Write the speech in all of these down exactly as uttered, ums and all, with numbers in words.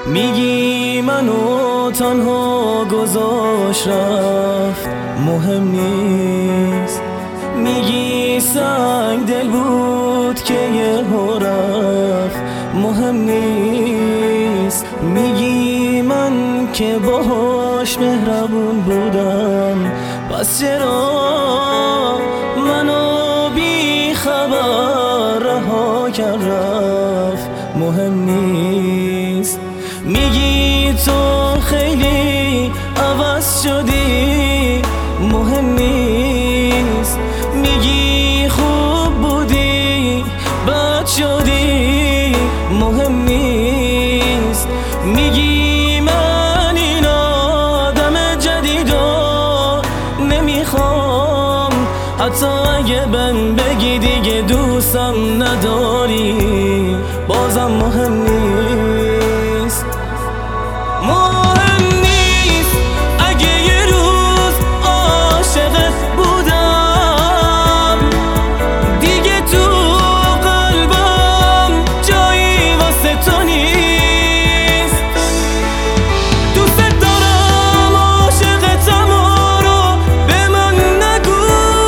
میگی منو تنها گذاشت رفت، مهم نیست. میگی سنگ دل بود که یهو رفت، مهم نیست. میگی من که باهاش مهربون بودم، پس چرا منو بی خبر رها کرد رفت، مهم نیست. میگی تو خیلی عوض شدی، مهم نیست. میگی خوب بودی بد شدی، مهم نیست. میگی من این آدم جدیدو نمیخوام، حتی اگه بهم بگی دیگه دوستم نداری، بازم مهم نیست. مهم نیست اگه یه روز عاشقت بودم، دیگه تو قلبم جایی واسه تو نیست. دوست دارم عاشقتم رو به من نگو،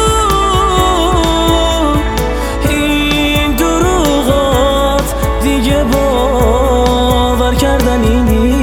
این دروغات دیگه باور کردنی نیست.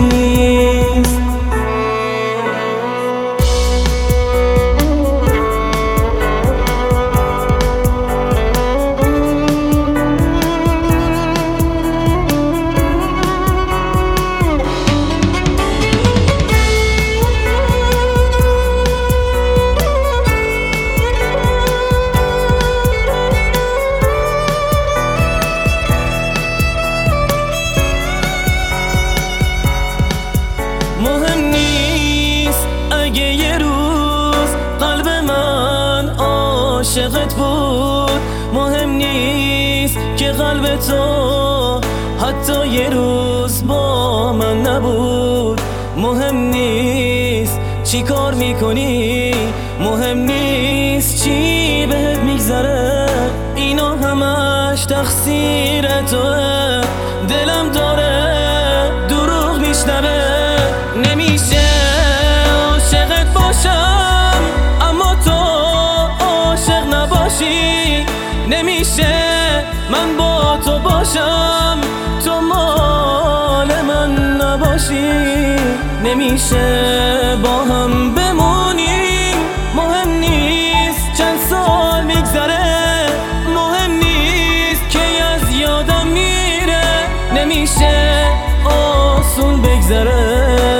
مهم نیست اگه یه روز قلب من عاشقت بود، مهم نیست که قلب تو حتی یه روز با من نبود. مهم نیست چی کار میکنی، مهم نیست چی بهت میگذره، اینا همش تقصیر توه. دلم داره دروغ میشنوه، نمیشه عاشقت باشم اما تو عاشق نباشی، نمیشه من با تو باشم تو مال من نباشی، نمیشه با هم بمونیم. مهم نیست چند سال میگذره، مهم نیست که از یادم میره، نمیشه آسون بگذره.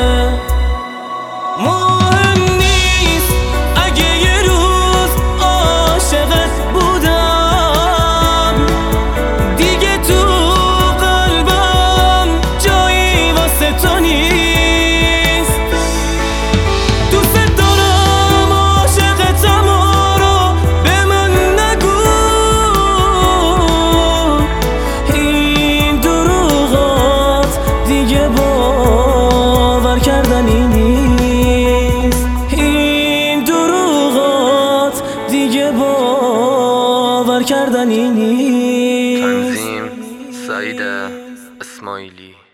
مهم نیست اگه یه روز عاشقت بودم، دیگه تو قلبم جایی واسه تو نیست. دوست دارم عاشقتم رو به من نگو، این دروغات دیگه باور کردنی نیست. این دروغات دیگه باور کردنی نیست. تنظیم سعید اسماعیلی.